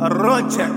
Rochek.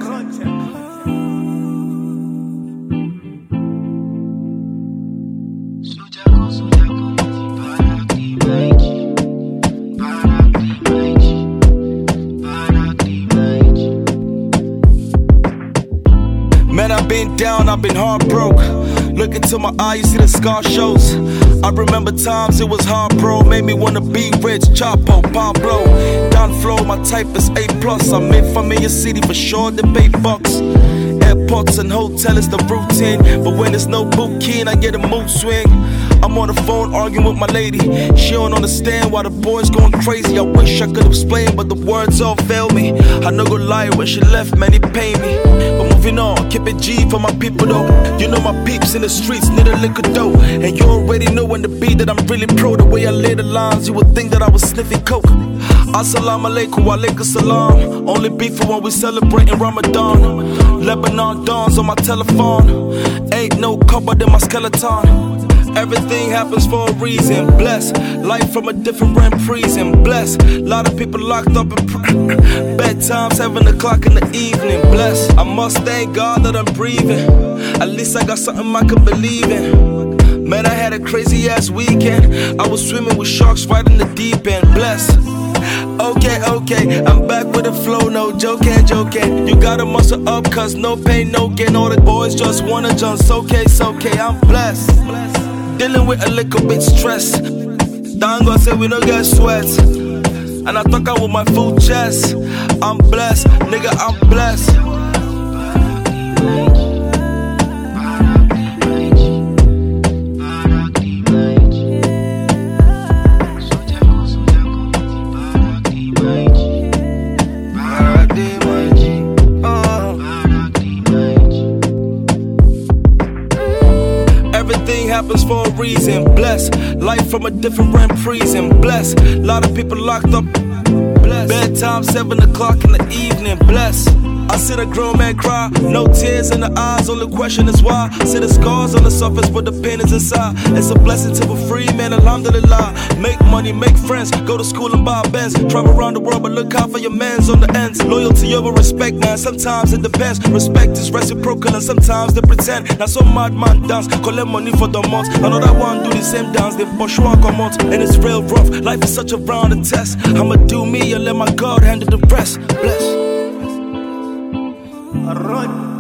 Man, I've been down, I've been heartbroken. Look into my eyes, you see the scar shows. I remember times it was hard, bro. Made me wanna be rich, Chapo, Pablo. Down flow, my type is A+. I'm in familiar city for sure, the pay bucks. Airports and hotel is the routine, but when there's no booking, I get a mood swing. I'm on the phone arguing with my lady. She don't understand why the boy's going crazy. I wish I could explain, but the words all fail me. I no go lie, when she left, man, it pain me. But moving on, keep it G for my people though. You know my peeps in the streets need a liquor dough. And you already know when the beat that I'm really pro. The way I lay the lines, you would think that I was sniffing coke. Assalamu alaikum, wa alaikum salam. Only beef for when we celebrating Ramadan. Lebanon dawns on my telephone. Ain't no cupboard in my skeleton. Everything happens for a reason. Bless life from a different prison. Bless lot of people locked up in bedtime 7 o'clock in the evening. Bless I must thank God that I'm breathing. At least I got something I can believe in. Man, I had a crazy ass weekend. I was swimming with sharks right in the deep end. Bless. Okay, I'm back with the flow, no joking. You gotta muscle up, cause no pain, no gain. All the boys just wanna jump, it's okay, I'm blessed. Dealing with a little bit stress. Thank God say we don't get sweats. And I talk out with my full chest. I'm blessed, nigga, I'm blessed. Everything happens for a reason. Bless life from a different prison. Bless lot of people locked up. Bless bedtime 7 o'clock in the evening. Bless I see the grown man cry, no tears in the eyes. Only question is why. See the scars on the surface, but the pain is inside. It's a blessing to be free, man. Alhamdulillah. Make money, make friends, go to school and buy Benz. Travel around the world, but look out for your mans on the ends. Loyalty over respect, man. Sometimes it depends. Respect is reciprocal, and sometimes they pretend. Now some madman dance, collect money for the months. Another one do the same dance, they push one come out, and it's real rough. Life is such a round of test. I'ma do me and let my God handle the rest. Bless. Run.